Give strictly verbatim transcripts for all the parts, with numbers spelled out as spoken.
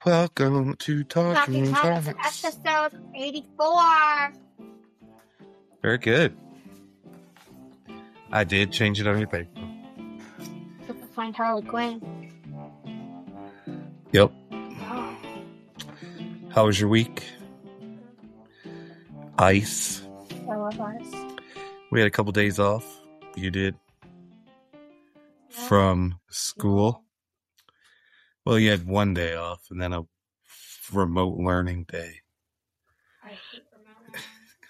Welcome to Talking Talking Comics, Comics. episode eighty-four. Very good. I did change it on your paper. So to find Harley Quinn. Yep. Oh. How was your week? Ice. I love ice. We had a couple days off. You did. Yeah. From school. Well, you had one day off and then a remote learning day. I hate remote learning.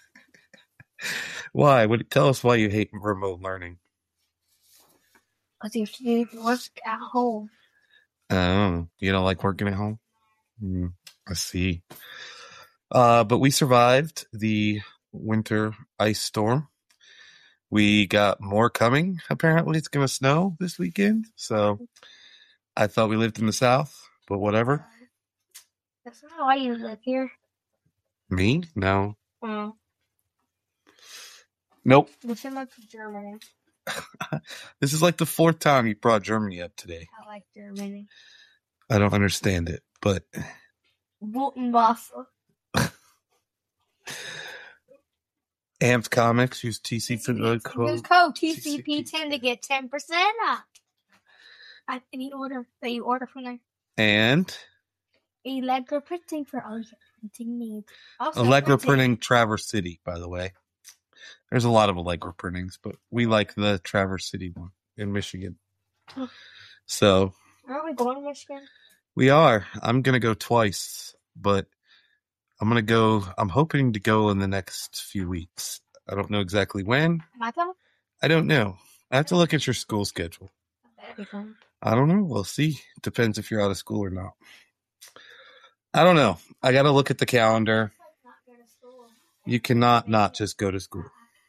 Why? Would tell us why you hate remote learning. Because you should do work at home. Oh, you don't like working at home? Mm, I see. Uh, but we survived the winter ice storm. We got more coming. Apparently, it's going to snow this weekend. So I thought we lived in the South, but whatever. That's not why you live here. Me? No. Oh. Nope. You should live in Germany. This is like the fourth time you brought Germany up today. I like Germany. I don't understand it, but Woltenwasser. Amped Comics use T C for the code. Use code T C P ten to get ten percent off. At any order that you order from there. And Allegra Printing for all your printing needs. Also Allegra Printing Traverse City, by the way. There's a lot of Allegra printings, but we like the Traverse City one in Michigan. Oh. So Aren't we going to Michigan? we are. I'm going to go twice, but I'm going to go. I'm hoping to go in the next few weeks. I don't know exactly when. Am I coming? I don't know. I have to look at your school schedule. That'd be fun. I don't know. We'll see. Depends if you're out of school or not. I don't know. I got to look at the calendar. You cannot not just go to school.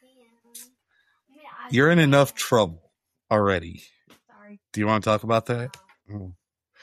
You're in enough trouble already. Sorry. Do you want to talk about that? Oh.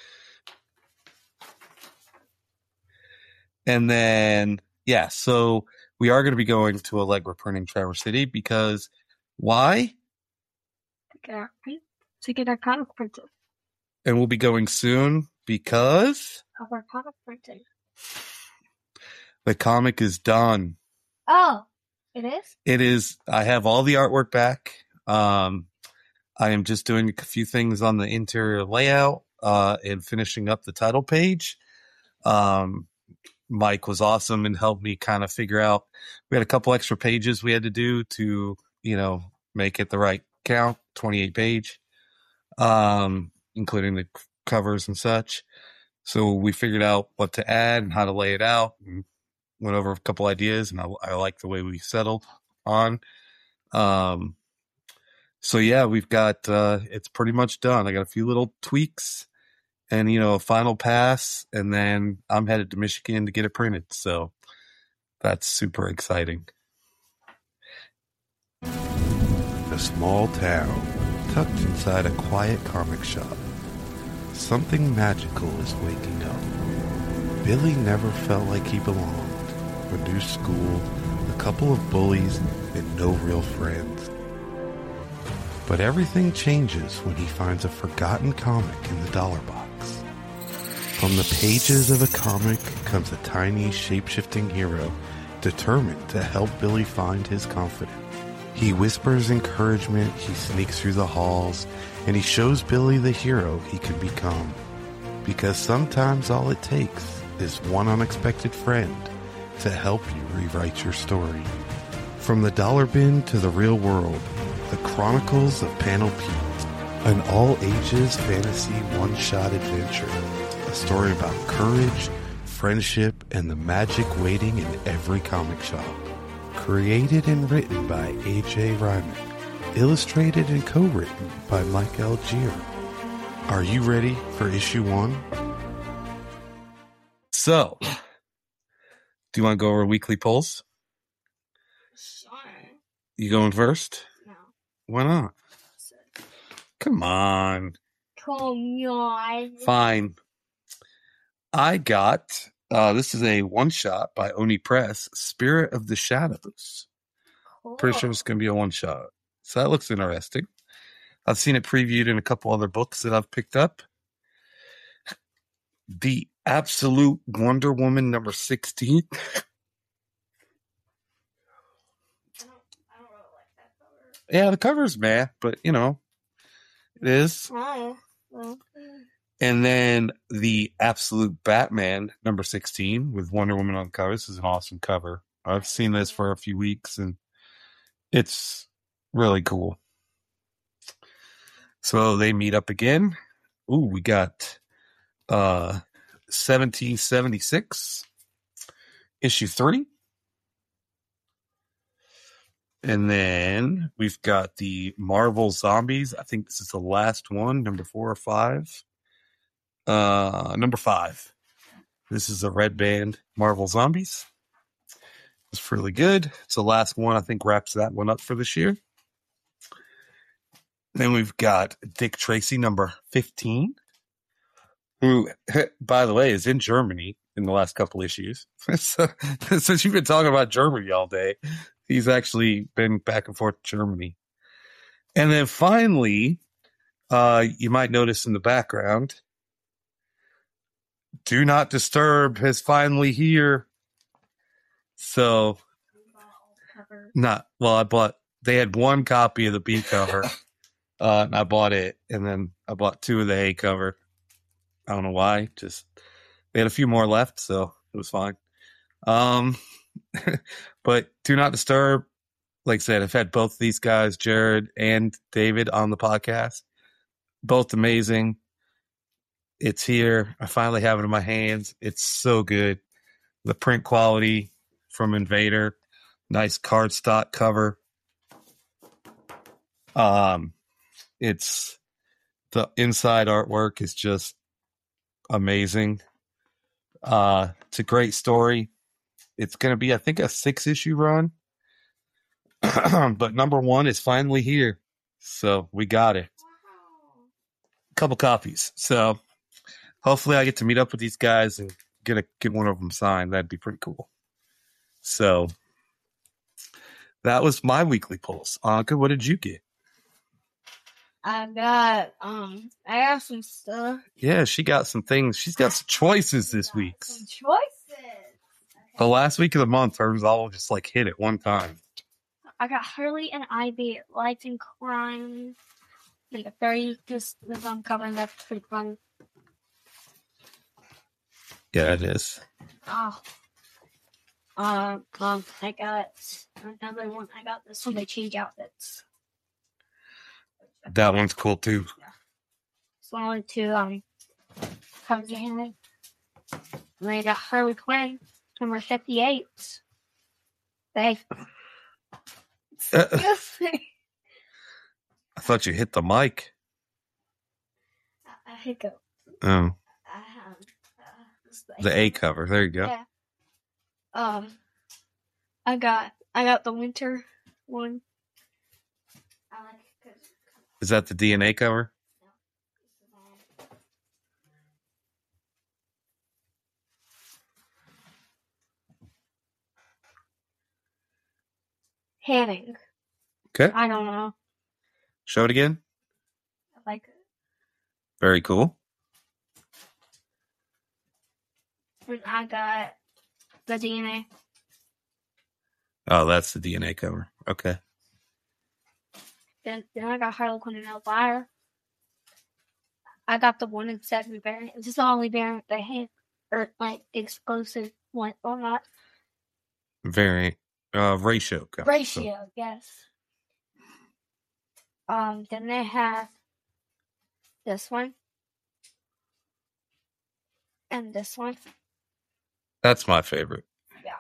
And then, yeah, so we are going to be going to Allegra Printing Traverse City because why? To get our, to get our comic printed. And we'll be going soon because Of our comic printing. the comic is done. Oh, it is? It is. I have all the artwork back. Um, I am just doing a few things on the interior layout uh, and finishing up the title page. Um, Mike was awesome and helped me kind of figure out. We had a couple extra pages we had to do to, you know, make it the right count, twenty-eight page, um, including the covers and such. So we figured out what to add and how to lay it out and went over a couple ideas, and I, I like the way we settled on. Um, so yeah, we've got, uh, it's pretty much done. I got a few little tweaks and, you know, a final pass, and then I'm headed to Michigan to get it printed. So that's super exciting. A small town tucked inside a quiet comic shop. Something magical is waking up. Billy never felt like he belonged. A new school, a couple of bullies, and no real friends. But everything changes when he finds a forgotten comic in the dollar box. From the pages of a comic comes a tiny, shape-shifting hero determined to help Billy find his confidence. He whispers encouragement, he sneaks through the halls, and he shows Billy the hero he can become. Because sometimes all it takes is one unexpected friend to help you rewrite your story. From the dollar bin to the real world, the Chronicles of Panel Pete, an all-ages fantasy one-shot adventure. A story about courage, friendship, and the magic waiting in every comic shop. Created and written by A J Ryman. Illustrated and co-written by Mike Algier. Are you ready for issue one? So, do you want to go over weekly polls? Sure. You going first? No. Why not? Come on. Come on. Fine. I got, uh, this is a one-shot by Oni Press, Spirit of the Shadows. Cool. Pretty sure it's going to be a one-shot. So that looks interesting. I've seen it previewed in a couple other books that I've picked up. The Absolute Wonder Woman number sixteen. I don't, I don't really like that cover. Yeah, the cover's meh, but you know, it is. Oh, well, And then the Absolute Batman number sixteen with Wonder Woman on the cover. This is an awesome cover. I've seen this for a few weeks and it's really cool. So they meet up again. Ooh, we got uh seventeen seventy-six issue three. And then we've got the Marvel Zombies. I think this is the last one, number four or five. Uh, number five. This is a red band Marvel Zombies. It's really good. It's the last one. I think wraps that one up for this year. Then we've got Dick Tracy number fifteen, who, by the way, is in Germany in the last couple issues. so, since you've been talking about Germany all day, he's actually been back and forth to Germany. And then finally, uh, you might notice in the background, Do Not Disturb is finally here. So, not, well, I bought, they had one copy of the B cover, uh, and I bought it, and then I bought two of the A cover. I don't know why, just, they had a few more left, so it was fine. Um, but Do Not Disturb, like I said, I've had both these guys, Jared and David, on the podcast. Both amazing. It's here. I finally have it in my hands. It's so good. The print quality from Invader. Nice cardstock cover. Um, it's the inside artwork is just amazing. Uh, it's a great story. It's going to be, I think, a six issue run. But number one is finally here. So we got it. A couple copies. So hopefully I get to meet up with these guys and get a, get one of them signed. That'd be pretty cool. So that was my weekly pulse. Anka, what did you get? I got um, I got some stuff. Yeah, she got some things. She's got some choices this week. Some choices. The last week of the month, hers all just like hit at one time. I got Harley and Ivy, Lights and Crime. And the fairy just was on cover, and that's pretty fun. Yeah, it is. Oh. Um, um, I got another one. I got this one. They change outfits. That one's cool too. This one went to um, comes in. And I got Harley Quinn, number fifty-eight. They. Uh, I thought you hit the mic. I hiccup. Oh. Um, uh, The A cover. There you go. Yeah. Um, I got I got the winter one. I like it 'cause Is that the D N A cover? Hanning. Okay. I don't know. Show it again. I like it. Very cool. And I got the D N A. Oh, that's the D N A cover. Okay. Then, then I got Harley Quinn and Elvira. I got the one in seven variant. This is the only variant they have, or like exclusive one or not. Very uh ratio cover. Ratio, so. Yes. Um. Then they have this one and this one. That's my favorite. Yeah.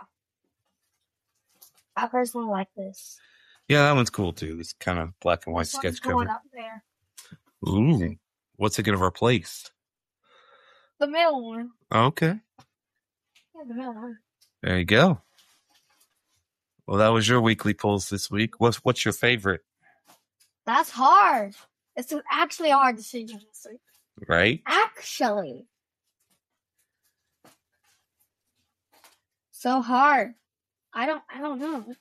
I personally like this. Yeah, that one's cool too. This kind of black and white This sketch one's cover. going up there. Ooh. What's it going to replace? The middle one. Okay. Yeah, the middle one. There you go. Well, that was your weekly pulls this week. What's what's your favorite? That's hard. It's an actually a hard decision this week. Right? Actually. So hard. I don't I don't know.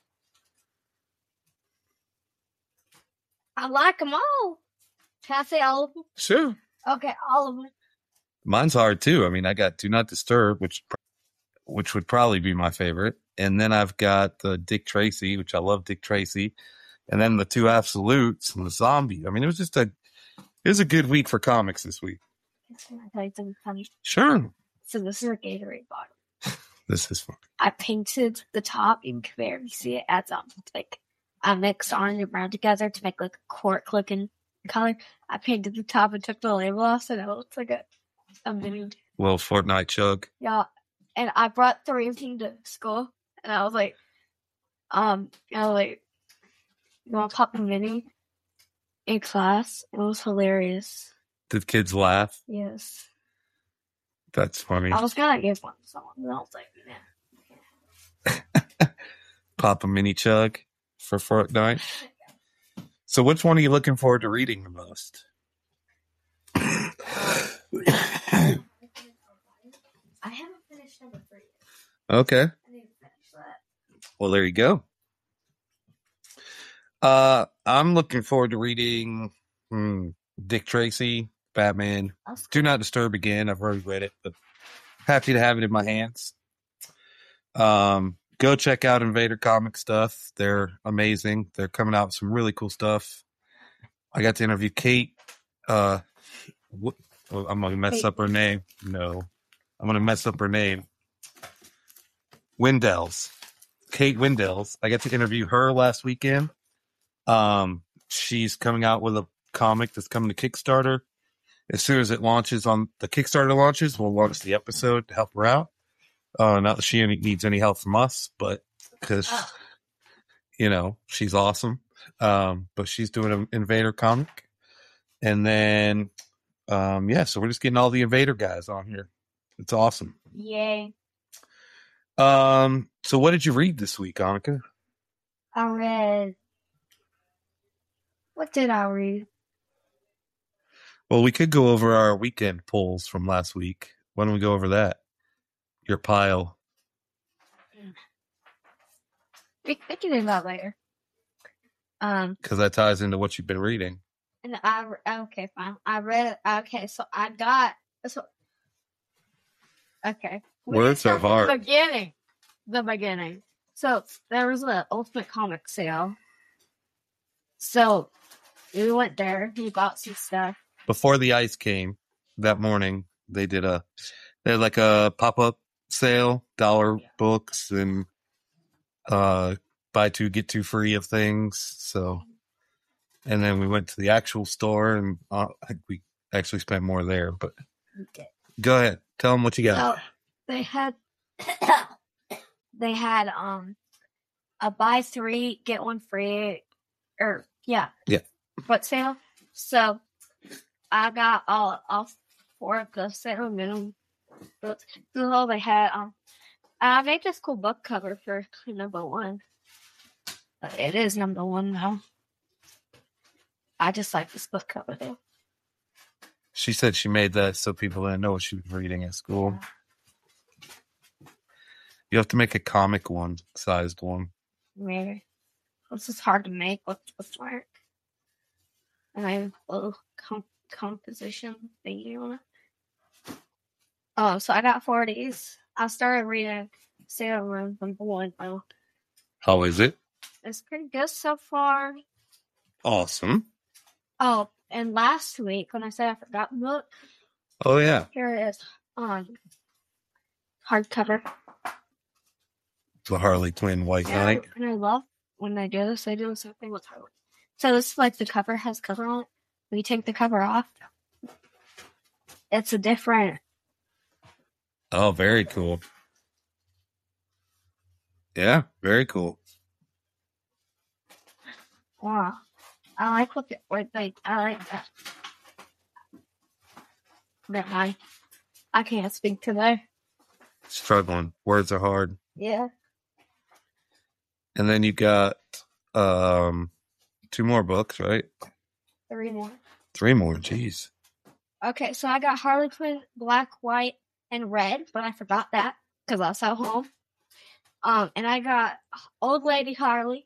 I like them all. Can I say all of them? Sure. Okay, all of them. Mine's hard too. I mean, I got Do Not Disturb, which which would probably be my favorite. And then I've got the Dick Tracy, which I love Dick Tracy. And then the two Absolutes and the Zombie. I mean, it was just a, it was a good week for comics this week. Can I tell you something funny? Sure. So this is a Gatorade bottle. This is fun. I painted the top. You can barely see it as um like I mixed orange and brown together to make like a cork looking color. I painted the top and took the label off, so now it looks like a a mini. Little Fortnite chug. Yeah, and I brought the rating to school, and I was like, um, I was like, you want to pop a mini in class? It was hilarious. Did kids laugh? Yes. That's funny. I was gonna give one to someone, and I was like, yeah. Pop a mini chug for Fortnite. So which one are you looking forward to reading the most? I haven't finished number three yet. Okay. I need to finish that. Well, there you go. Uh, I'm looking forward to reading hmm, Dick Tracy, Batman. That's Do Not Disturb again. I've already read it, but happy to have it in my hands. Um, go check out Invader Comic stuff. They're amazing. They're coming out with some really cool stuff. I got to interview Kate. Uh, what, oh, I'm gonna mess Kate. up her name. No, I'm gonna mess up her name. Windells. Kate Windells. I got to interview her last weekend. Um, she's coming out with a comic that's coming to Kickstarter. As soon as it launches on the Kickstarter launches, we'll launch the episode to help her out. Uh, not that she any, needs any help from us, but because, Oh. you know, she's awesome. Um, but she's doing an Invader comic. And then, um, yeah, so we're just getting all the Invader guys on here. It's awesome. Yay. Um, so what did you read this week, Annika? I read. What did I read? Well, we could go over our weekend polls from last week. Why don't we go over that? Your pile. We, we can do that later. Um, Because that ties into what you've been reading. and I re- okay, fine. I read. Okay, so I got. So okay. We Words are start from hard. The beginning. The beginning. So there was an Ultimate Comic sale. So we went there. We bought some stuff. Before the ice came that morning, they did a they had like a pop up sale, dollar Yeah. books and uh buy two get two free of things. So, and then we went to the actual store, and uh, I think we actually spent more there. But Okay. go ahead, tell them what you got. So they had they had um a buy three get one free or yeah Yeah. foot sale. So I got all all four of the sale minimum books. So they had um I made this cool book cover for number one. But it is number one now. I just like this book cover though. She said she made that so people didn't know what she was reading at school. You have to make a comic one, sized one. Maybe. This is hard to make with with work. And I have a little com- composition thingy on it. Oh, so I got four of these. I started reading Sailor Moon number one. Oh, How is it? it's pretty good so far. Awesome. Oh, and last week when I said I forgot the book, Oh yeah. here it is. Um, hardcover. The Harley Quinn White Yeah, Knight. and I love when they do this. They do the same thing with Harley. So this is like the cover has cover on it. When you take the cover off, it's a different. Oh, very cool. Yeah, very cool. Wow, I like what the, what they. I like that. But I, I can't speak today. Struggling. Words are hard. Yeah. And then you got um two more books, right? Three more. Three more. Jeez. Okay, so I got Harley Quinn, black, white, and red, but I forgot that because I was at home. Um, and I got Old Lady Harley.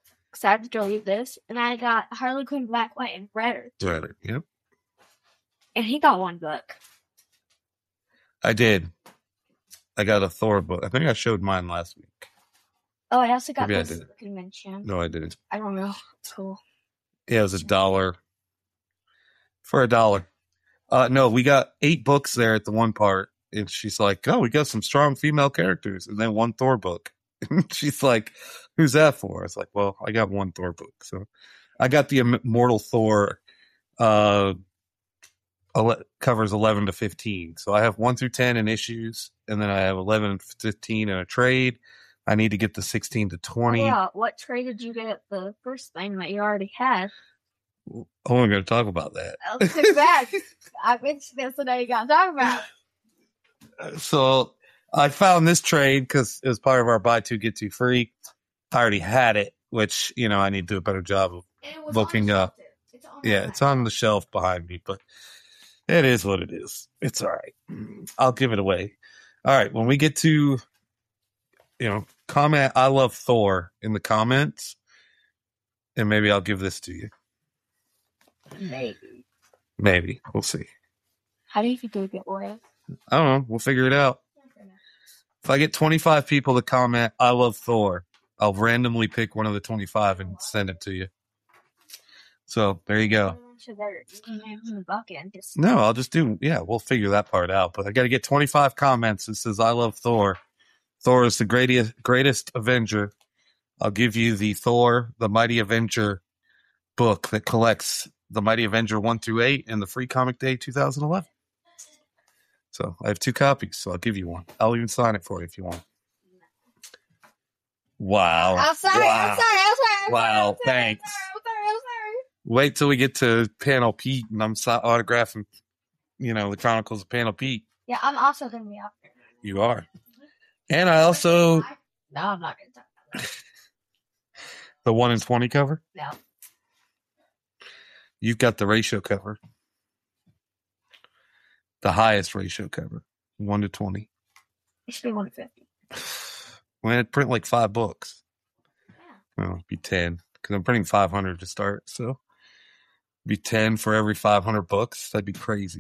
Excited to read this, and I got Harley Quinn, black, white, and red. Right. Yep. And he got one book. I did. I got a Thor book. I think I showed mine last week. Oh, I also got Maybe I this did. convention. No, I didn't. I don't know. It's cool. Yeah, it was a dollar. For a dollar. Uh, no, we got eight books there at the one part. And she's like, oh, we got some strong female characters. And then one Thor book. And she's like, who's that for? I was like, well, I got one Thor book. So I got the Immortal Thor uh, ele- covers eleven to fifteen. So I have one through ten in issues. And then I have eleven and fifteen in a trade. I need to get the sixteen to twenty. Oh, yeah. What trade did you get the first thing that you already had? Oh, I'm going to talk about that. Let's get back. I mentioned this today. You got to talk about. So I found this trade because it was part of our buy two, get two free. I already had it, which, you know, I need to do a better job of looking up. It's yeah, it's on the shelf behind me, but it is what it is. It's all right. I'll give it away. All right. When we get to, you know, comment, I love Thor in the comments, and maybe I'll give this to you. Maybe. Maybe. We'll see. How do you think it get away? I don't know. We'll figure it out. If I get twenty-five people to comment, I love Thor, I'll randomly pick one of the twenty-five and send it to you. So there you go. No, I'll just do, yeah, we'll figure that part out. But I got to get twenty-five comments that says, I love Thor. Thor is the greatest, greatest Avenger. I'll give you the Thor, the Mighty Avenger book that collects the Mighty Avenger one through eight and the Free Comic Day twenty eleven. So I have two copies, so I'll give you one. I'll even sign it for you if you want. Wow. I'm sorry, wow. I'm sorry, I'm sorry. I'm Wow, sorry, I'm sorry, thanks. I'm sorry, I'm sorry. Wait till we get to Panel Pete and I'm si- autographing, you know, the Chronicles of Panel Pete. Yeah, I'm also going to be out there. You are. And I also... No, I'm not going to talk about that. The one in twenty cover? No. You've got the ratio cover. The highest ratio cover. one to twenty. It should be one fifty. Well, I'd print like five books. Yeah. Well, it'd be ten. Because I'm printing five hundred to start. So it'd be ten for every five hundred books. That'd be crazy.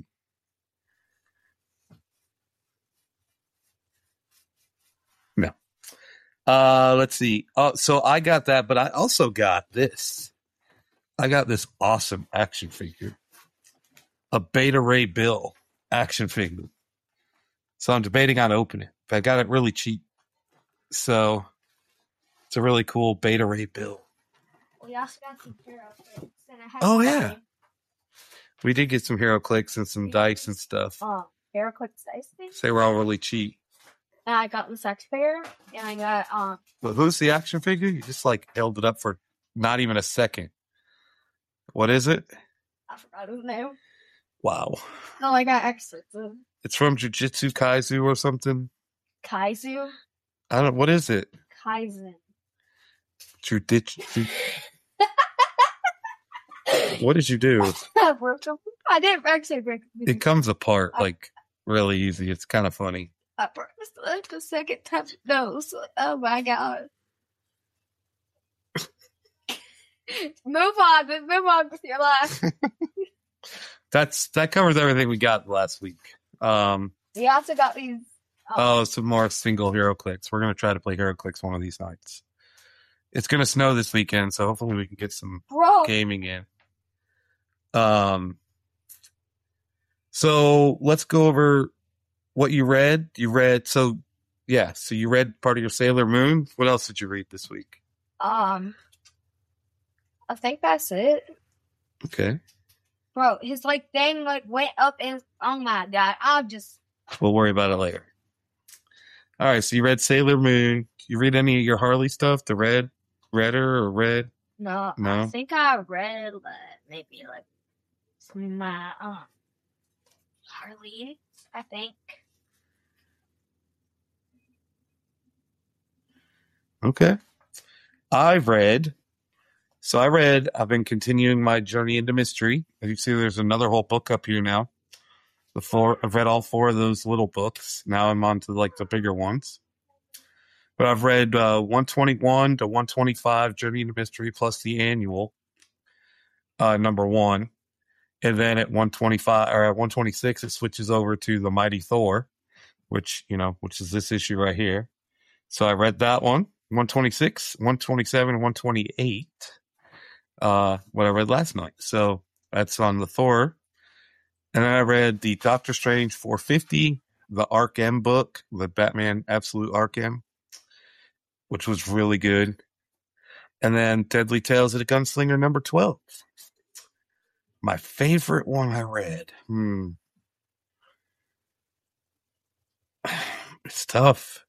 No. Uh, let's see. Uh, so I got that, but I also got this. I got this awesome action figure. A Beta Ray Bill action figure. So I'm debating on opening it. But I got it really cheap. So it's a really cool Beta Ray Bill. We also got some hero clicks. And it has Oh, some yeah. We did get some hero clicks and some dice and stuff. Oh, hero clicks dice things. They were all really cheap. And I got the sex figure. And I got, um, But who's the action figure? You just like held it up for not even a second. What is it? I forgot his name. Wow. No, I got Exorcism. It's from Jujutsu Kaisen or something. Kaizu? I don't. What is it? Kaizen. Jujutsu. What did you do? I didn't actually break it. It comes apart like really easy. It's kind of funny. I broke it the second time. No, so, oh my god. Move on, just move on with your life. That's that covers everything we got last week. Um, We also got these. Um, oh, some more single hero clicks. We're gonna try to play hero clicks one of these nights. It's gonna snow this weekend, so hopefully we can get some bro. gaming in. Um. So let's go over what you read. You read so yeah. So you read part of your Sailor Moon. What else did you read this week? Um, I think that's it. Okay. Bro, his like thing like went up and oh my god, I'll just We'll worry about it later. All right, so you read Sailor Moon. You read any of your Harley stuff? The Red, Redder or Red? no. No? I think I read like maybe like some of my um Harley. I think. Okay. I've read. So I read, I've been continuing my journey into mystery. As you see, there's another whole book up here now. The four, I've read all four of those little books. Now I'm on to like the bigger ones. But I've read uh, one twenty-one to one twenty-five, Journey into Mystery, plus the annual, uh, number one. And then at one twenty-five or at one twenty-six, it switches over to the Mighty Thor, which, you know, which is this issue right here. So I read that one, one twenty-six, one twenty-seven, and one twenty-eight, uh, what I read last night. So that's on the Thor. And then I read the Doctor Strange four fifty, the Arkham book, the Batman Absolute Arkham, which was really good. And then Deadly Tales of the Gunslinger number twelve. My favorite one I read. Hmm. It's tough.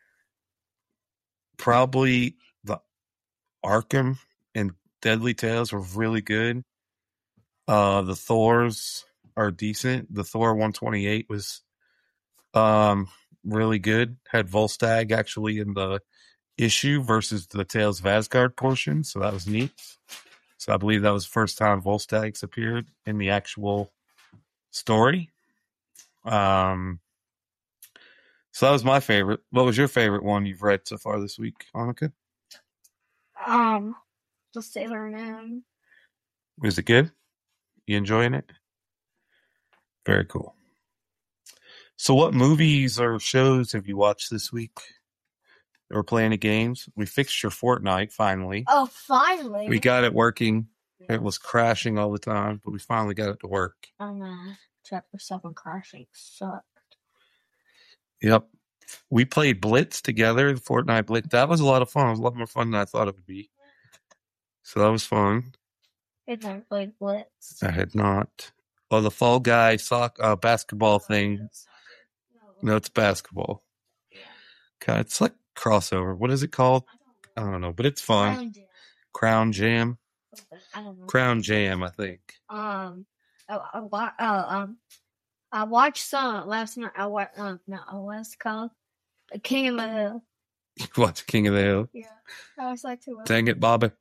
Probably the Arkham and Deadly Tales were really good. Uh, the Thors are decent. The Thor one twenty-eight was um really good. Had Volstagg actually in the issue versus the Tales of Asgard portion, so that was neat. So I believe that was the first time Volstagg's appeared in the actual story. Um, so that was my favorite. What was your favorite one you've read so far this week, Annika? Um, the Sailor Moon. Was it good? You enjoying it? Very cool. So what movies or shows have you watched this week? Or playing the games? We fixed your Fortnite finally. Oh, finally! We got it working. It was crashing all the time, but we finally got it to work. I know. Chapter seven crashing sucked. Yep. We played Blitz together, Fortnite Blitz. That was a lot of fun. It was a lot more fun than I thought it would be. So that was fun. I've never played Blitz. I had not. Oh, the Fall Guy sock, uh, basketball thing. No, it's basketball. God, it's like crossover. What is it called? I don't know, but it's fun. Crown Jam. I don't know. Crown Jam, I think. Um, I, I, wa- uh, um, I watched some last night. I watched, um, no, what's it called? The King of the Hill. What's King of the Hill? Yeah. I was like, too. Dang it, Bobby.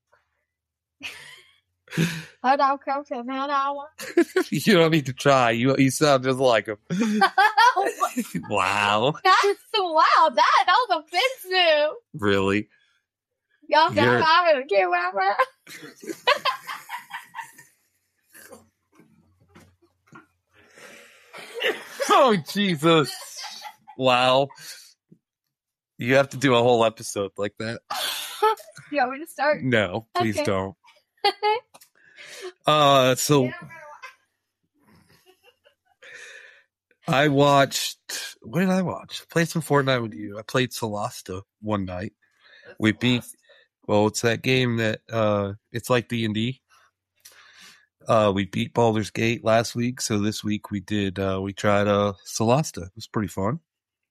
Hold on, Coach. Hold on. You don't need to try. You you sound just like him. Wow. That's wow. That that was offensive. Really? Y'all got You're- out of get rapper. Oh, Jesus. Wow. You have to do a whole episode like that. You want me to start? No, please Okay. don't. Uh, so I watched, what did I watch? I played some Fortnite with you. I played Solasta one night. We beat, well, it's that game that, uh, it's like D and D. Uh, we beat Baldur's Gate last week, so this week we did, uh, we tried, uh, Solasta. It was pretty fun.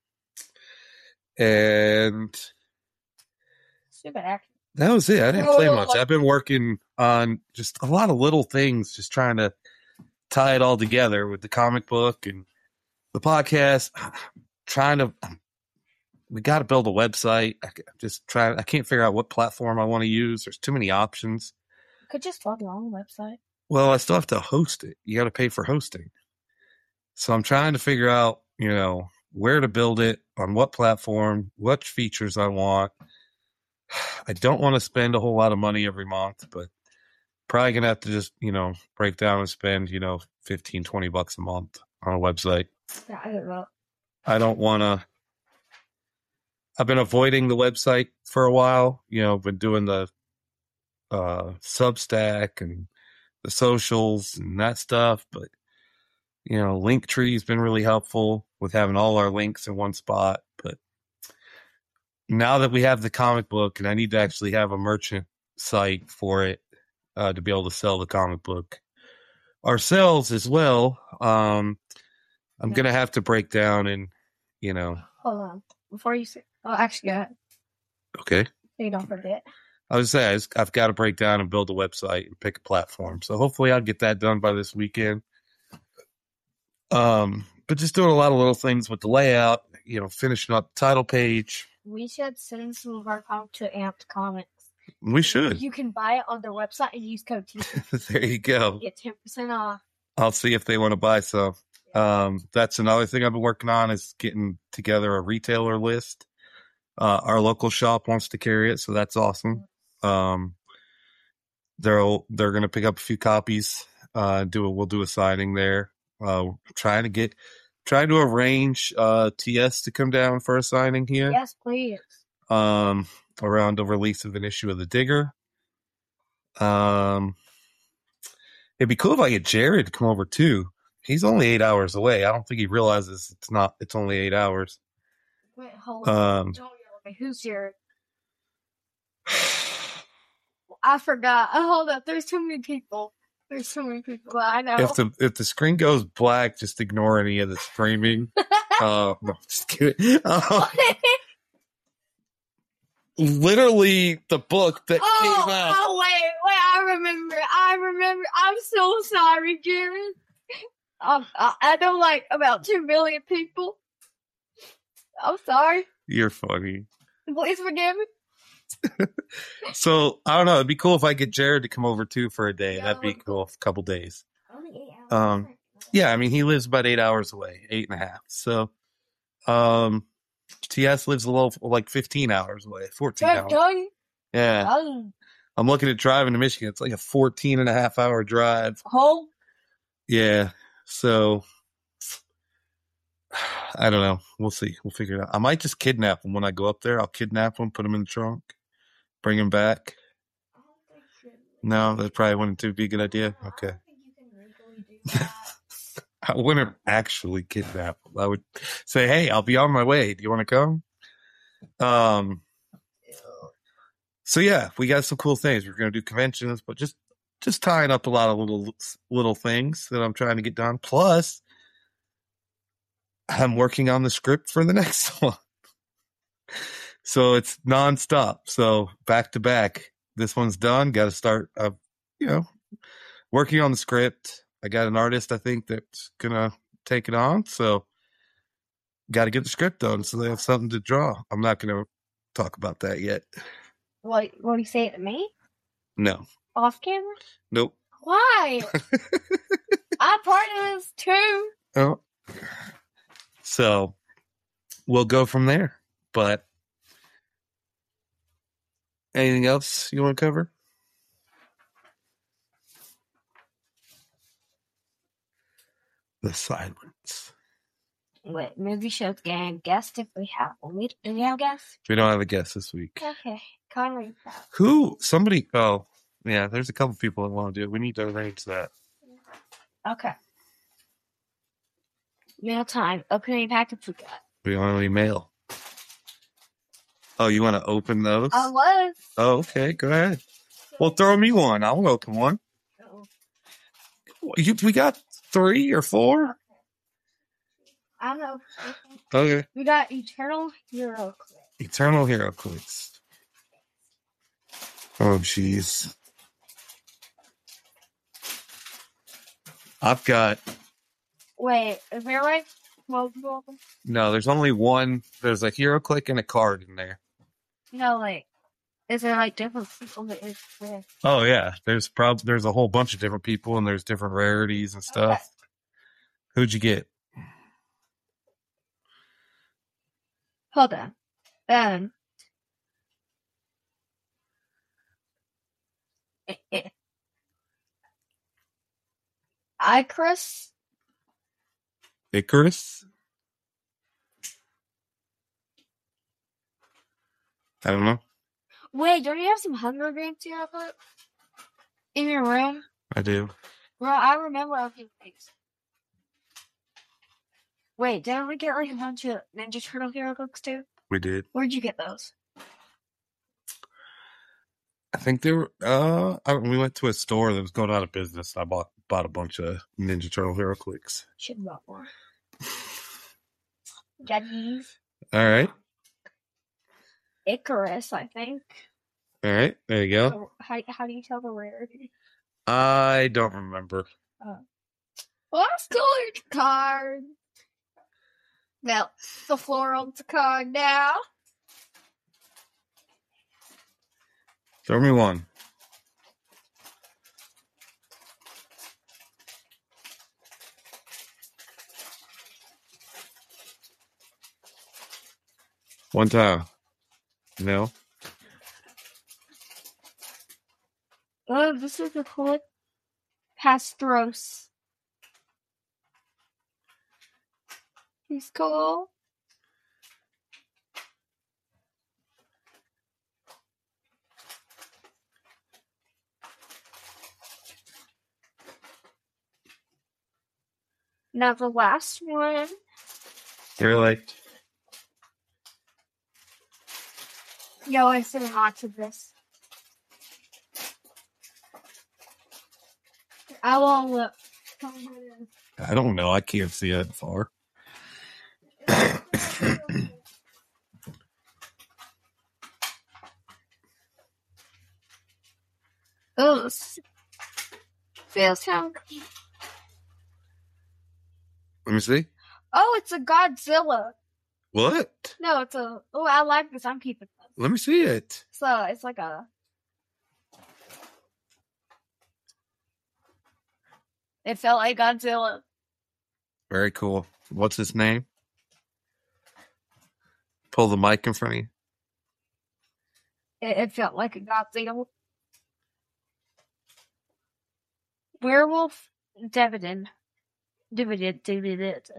And Stupid action. that was it. I didn't play much. I've been working on just a lot of little things, just trying to tie it all together with the comic book and the podcast. Trying to, we got to build a website. I just try. I can't figure out what platform I want to use. There's too many options. Could just log your own website. Well, I still have to host it. You got to pay for hosting. So I'm trying to figure out, you know, where to build it, on what platform, what features I want. I don't want to spend a whole lot of money every month, but probably going to have to just, you know, break down and spend, you know, fifteen, twenty bucks a month on a website. Yeah, I don't know. I don't want to. I've been avoiding the website for a while. You know, been doing the uh, Substack and the socials and that stuff. But, you know, Linktree has been really helpful with having all our links in one spot. But now that we have the comic book, and I need to actually have a merchant site for it uh, to be able to sell the comic book ourselves as well, um, I'm Yeah. going to have to break down and, you know. Hold on. Before you say, oh, actually, go ahead. Okay. So you don't forget. I was saying, I just- I've got to break down and build a website and pick a platform. So hopefully I'll get that done by this weekend. Um, but just doing a lot of little things with the layout, you know, finishing up the title page. We should send some of our comic to Amped Comics. We should. You can buy it on their website and use code T. There you go. Get ten percent off. I'll see if they want to buy some. Um, that's another thing I've been working on is getting together a retailer list. Uh, our local shop wants to carry it, so that's awesome. Um, they're they're going to pick up a few copies Uh, do a, we'll do a signing there. Uh, trying to get, trying to arrange uh T S to come down for a signing here. Yes, please. Um, around the release of an issue of the Digger. Um, it'd be cool if I get Jared to come over too. He's only eight hours away. I don't think he realizes it's not. It's only eight hours. Wait, hold on. Um, Don't yell at me. Who's Jared? I forgot. Oh, hold up. There's too many people. There's too many people. I know. if the if the screen goes black, just ignore any of the screaming. Uh, no, just kidding. Uh, literally, the book that oh, came out. oh, wait, wait. I remember. I remember. I'm so sorry, Jared. Um, I, I know like about two million people. I'm sorry. You're funny. Please forgive me. So I don't know. It'd be cool if I get Jared to come over too for a day. Yeah, That'd be that'd be cool. A couple days. Only eight hours. Um, Yeah, I mean he lives about eight hours away, eight and a half. So, um, T S lives a little like fifteen hours away, fourteen Drive hours. done. Yeah, Done. I'm looking at driving to Michigan. It's like a fourteen and a half hour drive. Home. Yeah, so I don't know. We'll see. We'll figure it out. I might just kidnap him when I go up there. I'll kidnap him, put him in the trunk, bring him back. No, that probably wouldn't be a good idea. Okay. I wouldn't actually kidnap him. I would say, hey, I'll be on my way. Do you want to come? Um. So yeah, we got some cool things. We're going to do conventions, but just just tying up a lot of little little things that I'm trying to get done. Plus, I'm working on the script for the next one. So it's nonstop. So back to back. This one's done. Got to start, uh, you know, working on the script. I got an artist, I think, that's going to take it on. So got to get the script done so they have something to draw. I'm not going to talk about that yet. What? What do you say it to me? No. Off camera? Nope. Why? I'm part of this too. Oh. So we'll go from there. But anything else you want to cover? The silence. What movie shows game? Guest if we have one. We, do we have guests? We don't have a guest this week. Okay. Connery. Who? Somebody. Oh, yeah. There's a couple people that want to do it. We need to arrange that. Okay. Mail time. Opening packets we got. We only mail. Oh, you want to open those? I was. Oh, okay. Go ahead. Well, throw me one. I'll open one. Oh. You, we got three or four? I don't know. Okay. We got Eternal Hero Clip. Eternal Hero Clicks. Oh, jeez. I've got... Wait, is there like multiple? No, there's only one. There's a Hero Click and a card in there. No, like, is there like different people that is with? Oh, yeah. There's prob- There's a whole bunch of different people, and there's different rarities and stuff. Okay. Who'd you get? Hold on. Um. Icarus. Icarus? I don't know. Wait, don't you have some Hunger Games here Clip in your room? I do. Bro, I remember a few things. Wait, didn't we get like a bunch of Ninja Turtle Hero Clicks too? We did. Where'd you get those? I think they were. Uh, I, we went to a store that was going out of business. I bought bought a bunch of Ninja Turtle Hero Clicks. Should have bought more. Judgies. All right. Icarus, I think. All right. There you go. How how do you tell the rarity? I don't remember. Oh. Let's go to card. Now, the floor on the card now. Throw me one. One time. No. Oh, this is a cool. Pastros. He's cool. Now the last one. Really? Yo, I said lots of this. I won't look. I don't know. I can't see it far. Oh, feels how. Let me see. Oh, it's a Godzilla. What? No, it's a. Oh, I like this. I'm keeping this. Let me see it. So it's like a. It felt like Godzilla. Very cool. What's his name? Pull the mic in front of you. It, it felt like a Godzilla. Werewolf Dividend. Dividend. Dividend.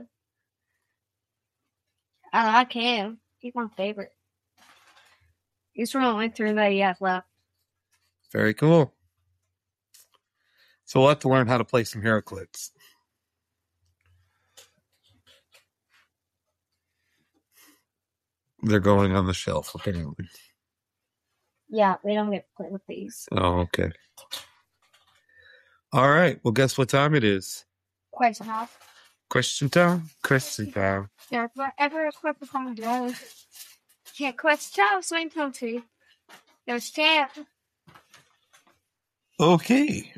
I like him. He's my favorite. He's the only three that he has left. Very cool. So we'll have to learn how to play some HeroClix. They're going on the shelf, apparently. Yeah, we don't get to play with these. Oh, okay. All right. Well, guess what time it is? Question half. Question time. Question time. Yeah, whatever equipment from the can't question time, swing country. There's champ. Okay.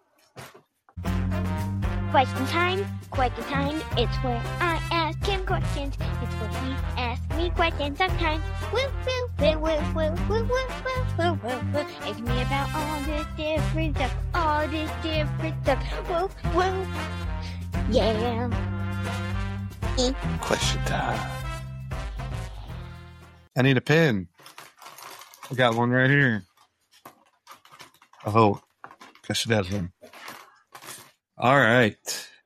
Question time, question time, it's where I ask him questions. It's where he asks me questions sometimes. Woo, woo, woo, woo, woo, woo, woo, woo, woo, woo, woo. Ask me about all this different stuff, all this different stuff. Woo, woo, yeah. E. Question time. I need a pen. I got one right here. Oh, I should have one. All right.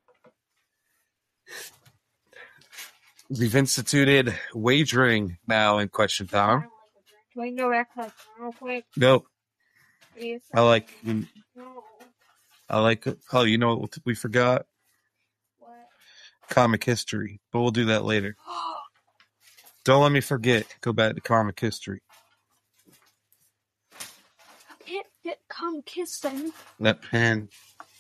We've instituted wagering now in question time. Can we go back to that real quick? Nope. Please? I like, No. I like, oh, you know what we forgot? What? Comic history, but we'll do that later. Don't let me forget. Go back to comic history. I can't get come kiss them. That pen.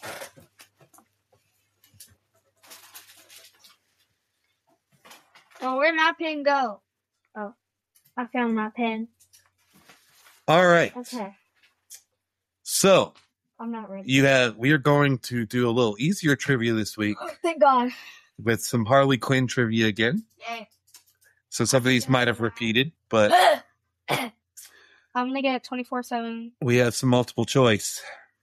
Oh, where'd my pen go? Oh, I found my pen. All right. Okay, So I'm not ready. you have, we are going to do a little easier trivia this week Thank God. with some Harley Quinn trivia again. Yay. So some of these might have repeated, but I'm gonna get it twenty-four seven. we have some multiple choice.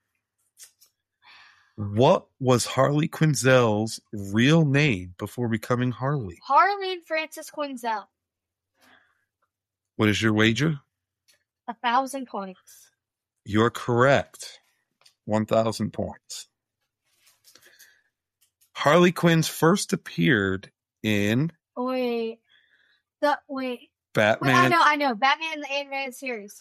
What was Harley Quinzel's real name before becoming Harley? Harley and Francis Quinzel. What is your wager? A thousand points. You're correct. one thousand points. Harley Quinn's first appeared in Wait. The wait. Wait, I Batman. know, I know. Batman the animated series.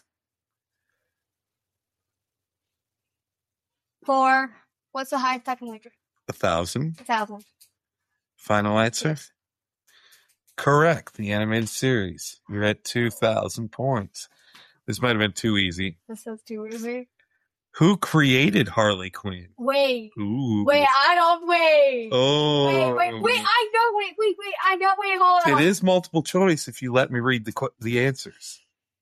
For what's the highest type of wager? A thousand. A thousand. Final answer? Yes. Correct. The animated series. You're at two thousand points. This might have been too easy. This is too easy. Who created Harley Quinn? Wait. Ooh. Wait, I don't wait. Oh. Wait, wait, wait, I know, wait, wait, wait, I know, wait, hold on. It is multiple choice if you let me read the qu- the answers.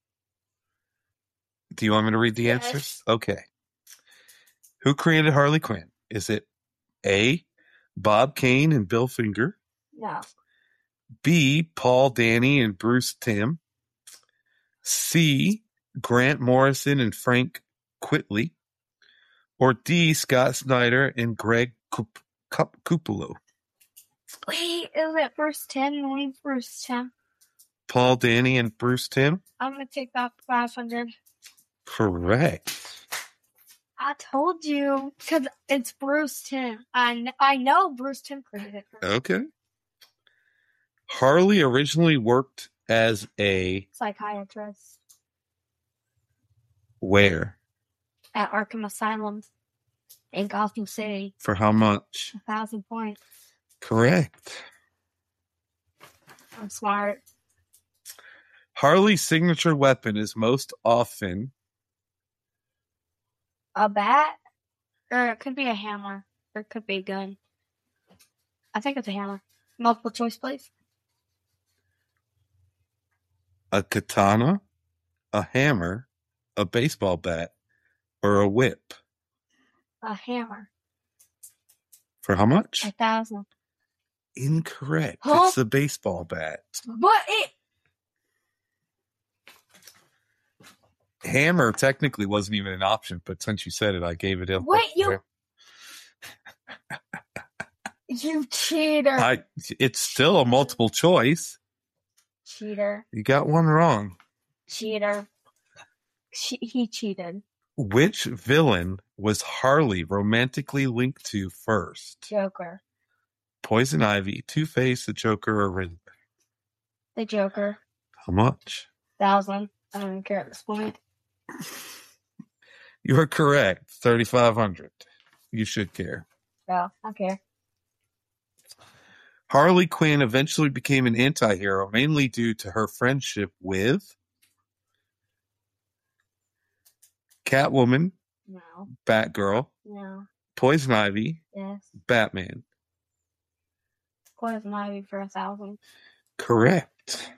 Do you want me to read the Yes. answers? Okay. Who created Harley Quinn? Is it A, Bob Kane and Bill Finger? No. B, Paul Dani and Bruce Timm? C, Grant Morrison and Frank Quitely? Or D, Scott Snyder and Greg Cup- Cup- Cupolo? Wait, is it first ten? Only first ten. Paul Dani and Bruce Timm? I'm gonna take that five hundred. Correct. I told you because it's Bruce Tim. I kn- I know Bruce Tim created it. Okay. Harley originally worked as a Psychiatrist where? at Arkham Asylum in Gotham City. For how much? A thousand points. Correct. I'm smart. Harley's signature weapon is most often A bat, or it could be a hammer, or it could be a gun. I think it's a hammer. Multiple choice, please. a katana, a hammer, a baseball bat, or a whip. A hammer. For how much? A thousand. Incorrect. Huh? It's a baseball bat. But it. Hammer technically wasn't even an option, but since you said it, I gave it a Wait, you. You cheater. I, it's still a multiple choice. Cheater. You got one wrong. Cheater. Che- he cheated. Which villain was Harley romantically linked to first? Joker. Poison Ivy, Two-Face, the Joker, or Riddler? The Joker. How much? Thousand. I don't care at this point. You are correct. thirty-five hundred. You should care. No, I care. Harley Quinn eventually became an anti-hero mainly due to her friendship with Catwoman, No. Batgirl, No. Poison Ivy, Yes. Batman. Poison Ivy for a thousand. Correct.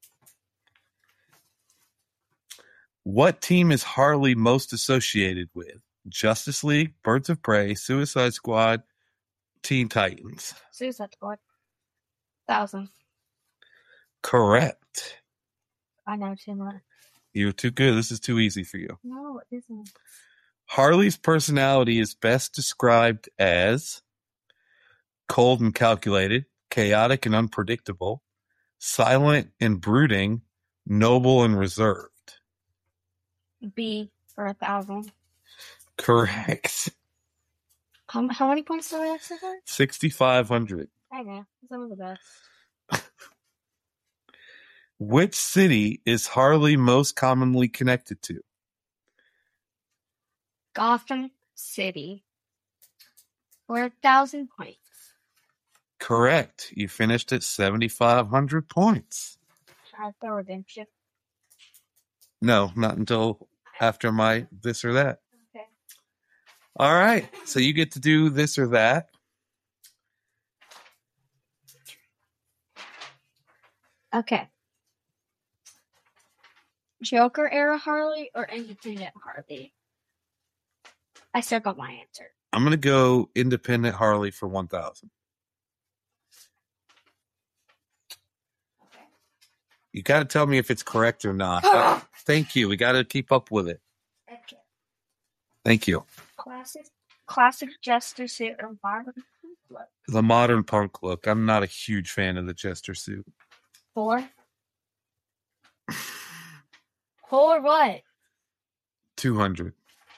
What team is Harley most associated with? Justice League, Birds of Prey, Suicide Squad, Teen Titans. Suicide Squad. Thousand. Correct. I know too much. You're too good. This is too easy for you. No, it isn't. Harley's personality is best described as cold and calculated, chaotic and unpredictable, silent and brooding, noble and reserved. B for a thousand. Correct. How, how many points do I have so far? sixty-five hundred. I know. Some of the best. Which city is Harley most commonly connected to? Gotham City. For a thousand points. Correct. You finished at seventy-five hundred points. Try for redemption. No, not until after my this or that. Okay. All right. So you get to do this or that. Okay. Joker era Harley or independent Harley? I still got my answer. I'm going to go independent Harley for one thousand. Okay. You got to tell me if it's correct or not. Uh, thank you. We got to keep up with it. Okay. Thank you. Classic, classic jester suit or modern look. The modern punk look. I'm not a huge fan of the Jester suit. Four. Four what? two hundred.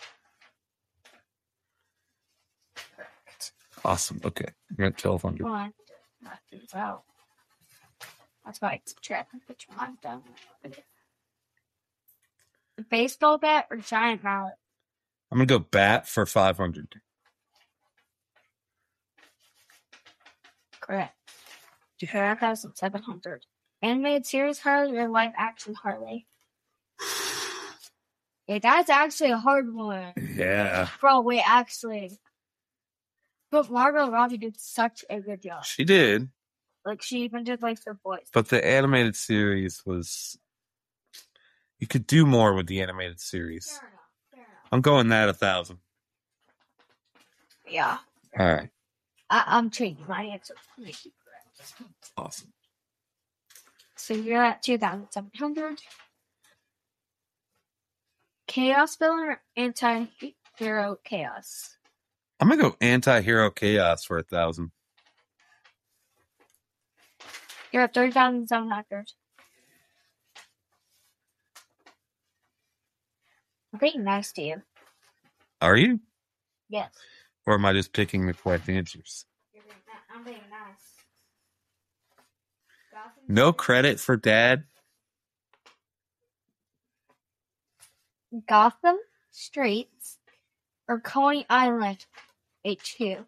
Correct. Awesome. Okay. You're at twelve hundred. One. Wow. That's why I subtract and put your mind down. Baseball bat or giant mallet? I'm going to go bat for five hundred. Correct. one thousand seven hundred. Animated series Harley or live action Harley? Yeah, that's actually a hard one. Yeah. Bro, wait, actually. But Margot Robbie did such a good job. She did. Like, she even did, like, her voice. But the animated series was... You could do more with the animated series. Fair enough, fair enough. I'm going that a thousand. Yeah. All right. I- I'm changing my answer to make you correct. Awesome. So you're at two thousand seven hundred. Chaos villain or anti-hero chaos? I'm going to go anti-hero chaos for a thousand. You're at three thousand seven hundred. I'm being nice to you. Are you? Yes. Or am I just picking the correct answers? You're being, I'm being nice. Gotham No credit for dad. Gotham Streets or Coney Island? A two.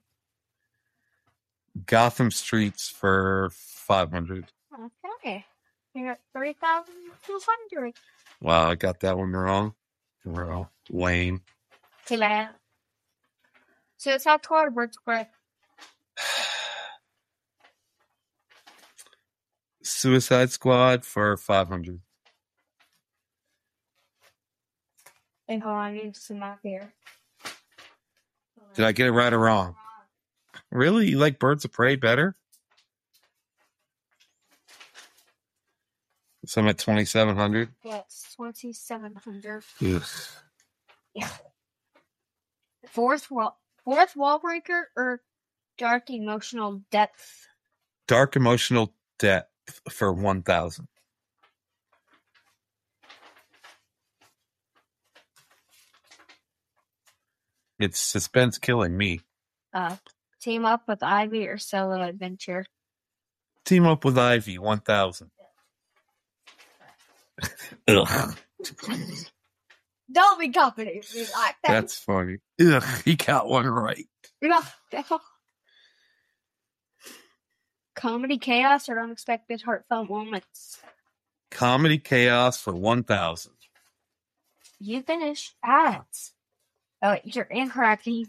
Gotham Streets for five hundred. Okay. You're at three thousand two hundred. Wow, I got that one wrong. Bro, lame. Too bad. So it's not toward Bird Square. Suicide Squad for five hundred. And hold on, I need some out here. Did I get it right or wrong? Really? You like Birds of Prey better? So I'm at twenty-seven hundred. Yes, twenty-seven hundred. Ugh. Yeah. Fourth wall, fourth wall breaker or dark emotional depth? Dark emotional depth for one thousand. It's suspense killing me. Uh, team up with Ivy or solo adventure? Team up with Ivy, one thousand. Ugh. Don't be confident like that. That's funny. Ugh, he got one right. Comedy chaos or unexpected heartfelt moments? Comedy chaos for one thousand. You finish ads. Oh, you're incorrect. You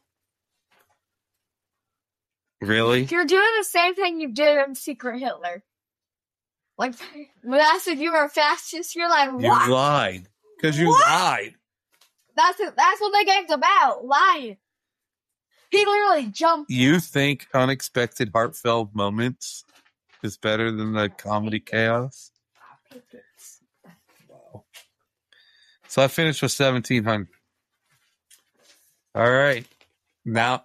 Really? You're doing the same thing you did in Secret Hitler. Like, when I said you were fastest, you're like, what? You lied. Because you What? lied. That's it. That's what the game's about. Lying. He literally jumped. You think unexpected heartfelt moments is better than the comedy chaos? Wow. So I finished with seventeen hundred. All right. Now,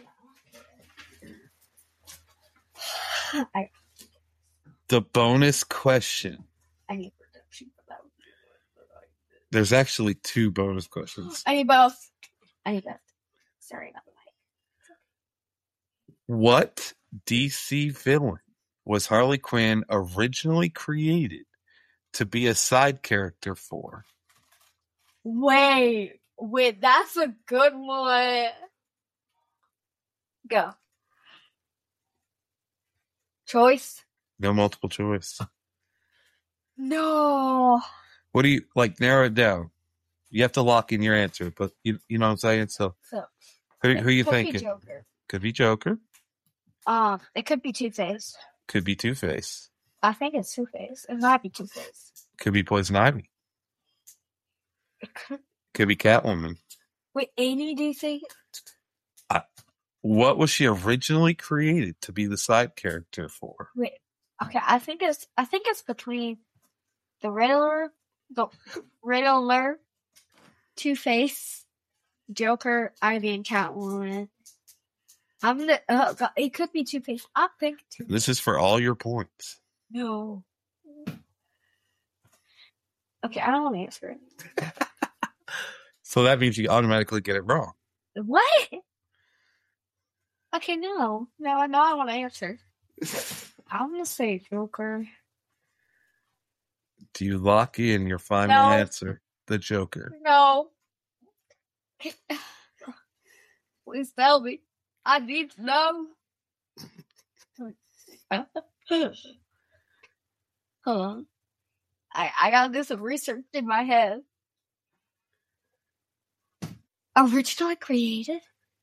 I, the bonus question. I need protection for that. There's actually two bonus questions. I need both. I need both. Sorry about the mic. What D C villain was Harley Quinn originally created to be a side character for? Wait. Wait, that's a good one. Go. Choice? No multiple choice. No. What do you, like, narrow it down? You have to lock in your answer, but you you know what I'm saying? So, So, who, who you it could be thinking? Joker. Could be Joker. Um, it could be Two-Face. Could be Two-Face. I think it's Two-Face. It might be Two-Face. Could be Poison Ivy. It could. Could be Catwoman. Wait, Amy, do you think? What was she originally created to be the side character for? Wait. Okay, I think it's. I think it's between the Riddler, the Riddler, Two-Face, Joker, Ivy, and Catwoman. I'm gonna. Oh God, it could be Two-Face. I think Two. This is for all your points. No. Okay, I don't want to answer it. So that means you automatically get it wrong. What? Okay, no. No, I know I want to answer. I'm gonna say Joker. Do you lock in your final No. answer? The Joker. No. Please tell me. I need to know. Hold on. I, I gotta do some research in my head. Originally created?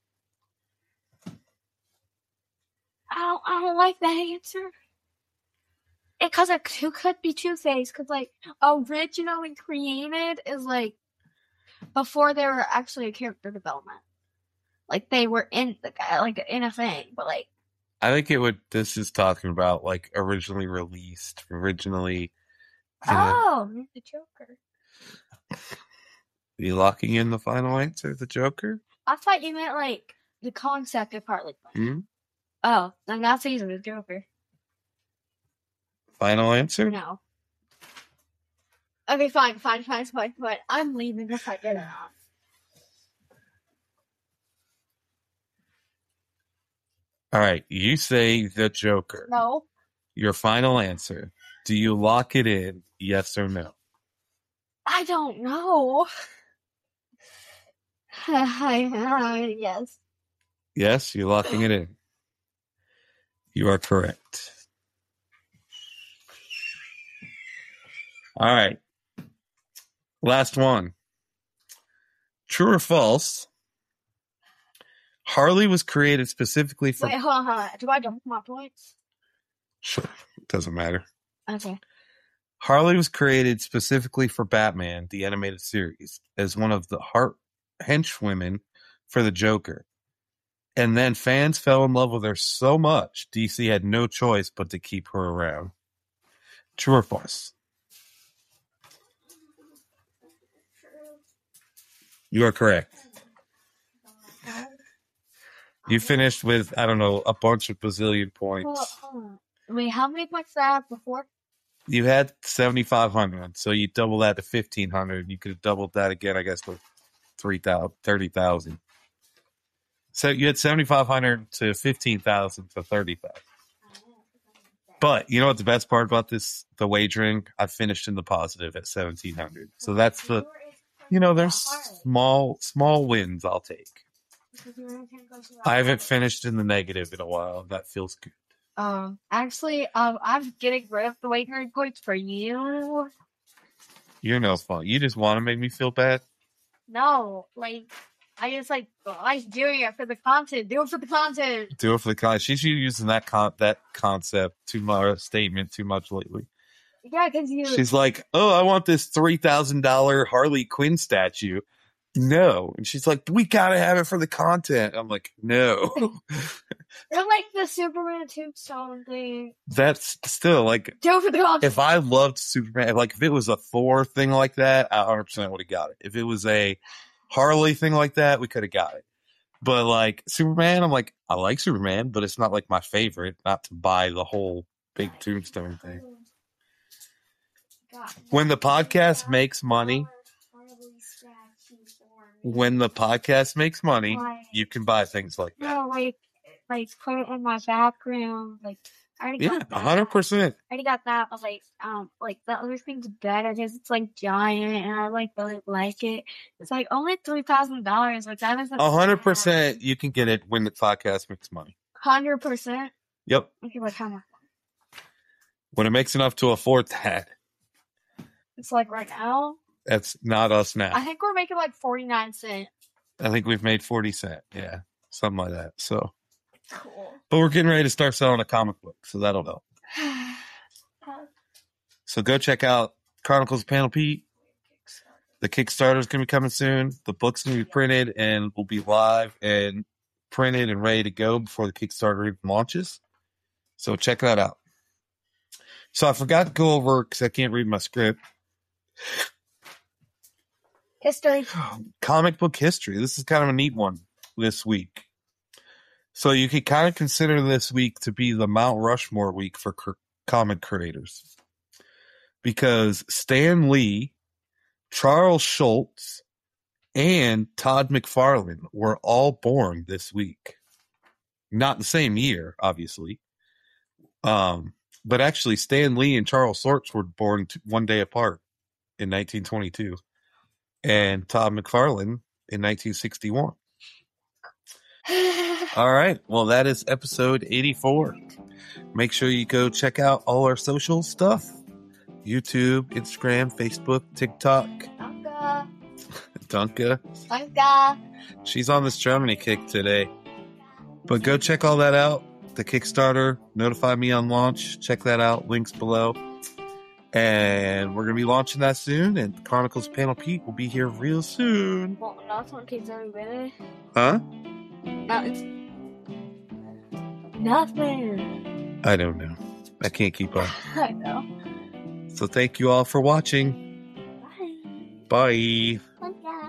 I don't, I don't like that answer. Because it could could be Two-Face. Because, like, originally created is, like, before they were actually a character development. Like, they were in the guy, like, in a thing. But, like, I think it would. This is talking about like originally released, originally. You know, oh, the Joker. you locking in the final answer, the Joker? I thought you meant, like, the concept of Harley Quinn. Hmm? Oh, then that's easy, the Joker. Final answer? No. Okay, fine, fine, fine, fine, fine. I'm leaving if I get it off. All right. You say the Joker. No. Your final answer. Do you lock it in? Yes or no? I don't know. Yes. Yes, you're locking it in. You are correct. All right. Last one. True or false? Harley was created specifically for... Wait, hold on, hold on. Do I dump my points? Sure. It doesn't matter. Okay. Harley was created specifically for Batman, the animated series, as one of the heart henchwomen for the Joker. And then fans fell in love with her so much, D C had no choice but to keep her around. True or false? You are correct. You finished with, I don't know, a bunch of bazillion points. Well, hold on. Wait, how many points did I have before? You had seventy-five hundred, so you double that to fifteen hundred. You could have doubled that again, I guess, with three thousand, thirty thousand. So you had seventy-five hundred to fifteen thousand to thirty thousand. But you know what the best part about this, the wagering? I finished in the positive at seventeen hundred. So that's the, you know, there's small, small wins I'll take. I haven't finished in the negative in a while. That feels good. Um, actually, um, I'm getting rid of the wagering points for you. You're no fun. You just want to make me feel bad? No, like, I just like like doing it for the content. Do it for the content. Do it for the content. She's using that con- that concept too much, statement too much lately. Yeah, because you. She's like, oh, I want this three thousand dollars Harley Quinn statue. No. And she's like, we gotta have it for the content. I'm like, no. Or like the Superman tombstone thing. That's still like, Do it for the content. if I loved Superman, like if it was a Thor thing like that, I one hundred percent would have got it. If it was a Harley thing like that, we could have got it. But like Superman, I'm like, I like Superman, but it's not like my favorite, not to buy the whole big tombstone thing. When the podcast makes money, when the podcast makes money, you can buy things like that. No, like, like put it in my background. Like, I already Yeah, got that. one hundred percent. I already got that. I was like, um, like the other thing's better because it's like giant and I like really like it. It's like only three thousand dollars. Like that isn't one hundred percent you can get it when the podcast makes money. Hundred percent. Yep. Okay, like how much? When it makes enough to afford that, It's like right now. that's not us now. I think we're making like forty nine cent. I think we've made forty cent. Yeah, something like that. So, Cool. but we're getting ready to start selling a comic book, so that'll help. So go check out Chronicles of Panel Pete. The Kickstarter is going to be coming soon. The book's going to be printed and will be live and printed and ready to go before the Kickstarter even launches. So check that out. So I forgot to go over, because I can't read my script, History. comic book history. This is kind of a neat one this week. So you could kind of consider this week to be the Mount Rushmore week for cr- comic creators. Because Stan Lee, Charles Schultz, and Todd McFarlane were all born this week. Not the same year, obviously. Um, but actually, Stan Lee and Charles Schultz were born t- one day apart in nineteen twenty-two. And Todd McFarlane in nineteen sixty-one. All right. Well, that is episode eighty-four. Make sure you go check out all our social stuff. YouTube, Instagram, Facebook, TikTok. Danke. Dunka. Danke. She's on this Germany kick today. But go check all that out. The Kickstarter, notify me on launch. Check that out. Links below. And we're going to be launching that soon. And Chronicles of Panel Pete will be here real soon. Well, that's one kid's really. Huh? Nothing. Nothing. I don't know. I can't keep up. I know. So thank you all for watching. Bye. Bye. Danke.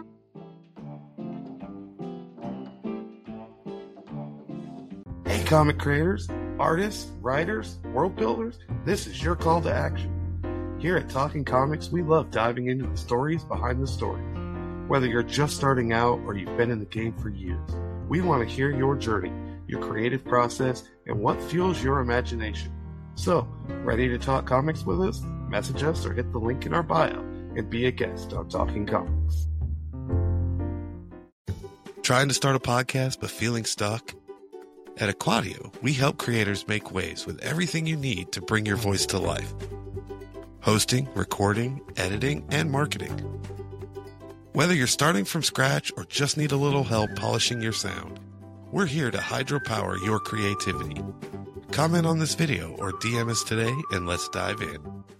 Hey, comic creators, artists, writers, world builders, this is your call to action. Here at Talking Comics, we love diving into the stories behind the stories. Whether you're just starting out or you've been in the game for years, we want to hear your journey. your creative process, and what fuels your imagination. So, ready to talk comics with us? Message us or hit the link in our bio and be a guest on Talking Comics. Trying to start a podcast but feeling stuck? At Aquadio, we help creators make waves with everything you need to bring your voice to life. Hosting, recording, editing, and marketing. Whether you're starting from scratch or just need a little help polishing your sound, we're here to hydropower your creativity. Comment on this video or D M us today and let's dive in.